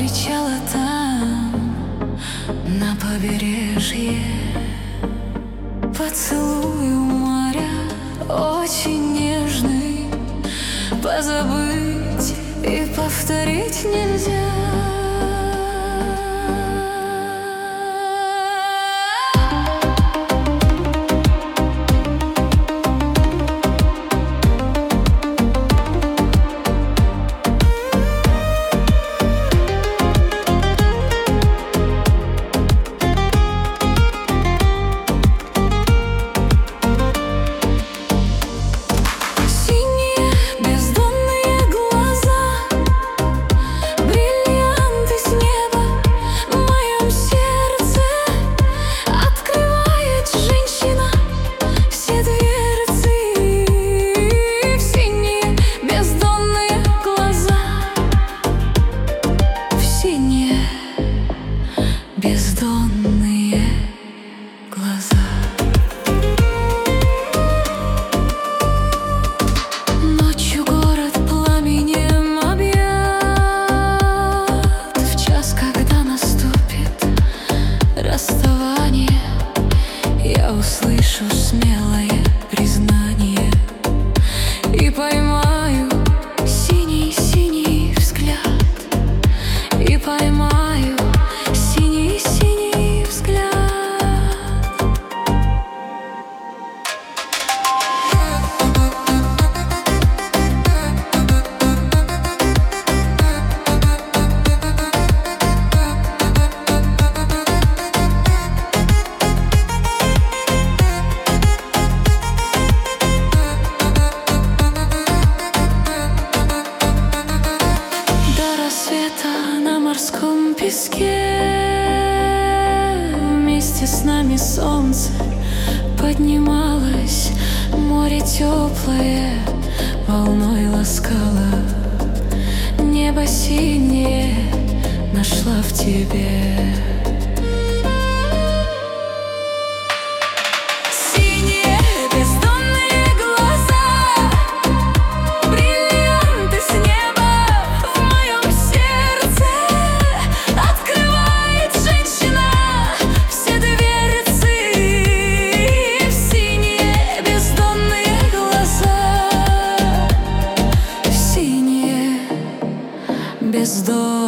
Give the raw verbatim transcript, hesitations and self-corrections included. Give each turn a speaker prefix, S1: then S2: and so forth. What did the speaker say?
S1: встречала там, на побережье. Поцелуй у моря очень нежный, позабыть и повторить нельзя. Бездонные глаза. Ночью город пламенем объят. В час, когда наступит расставание, я услышу смелое признание и поймаю синий-синий взгляд, и поймаю синий-синий взгляд. До рассвета на морском песке вместе с нами солнце поднималось, море теплое волной ласкало, небо синее нашла в тебе. Бездонные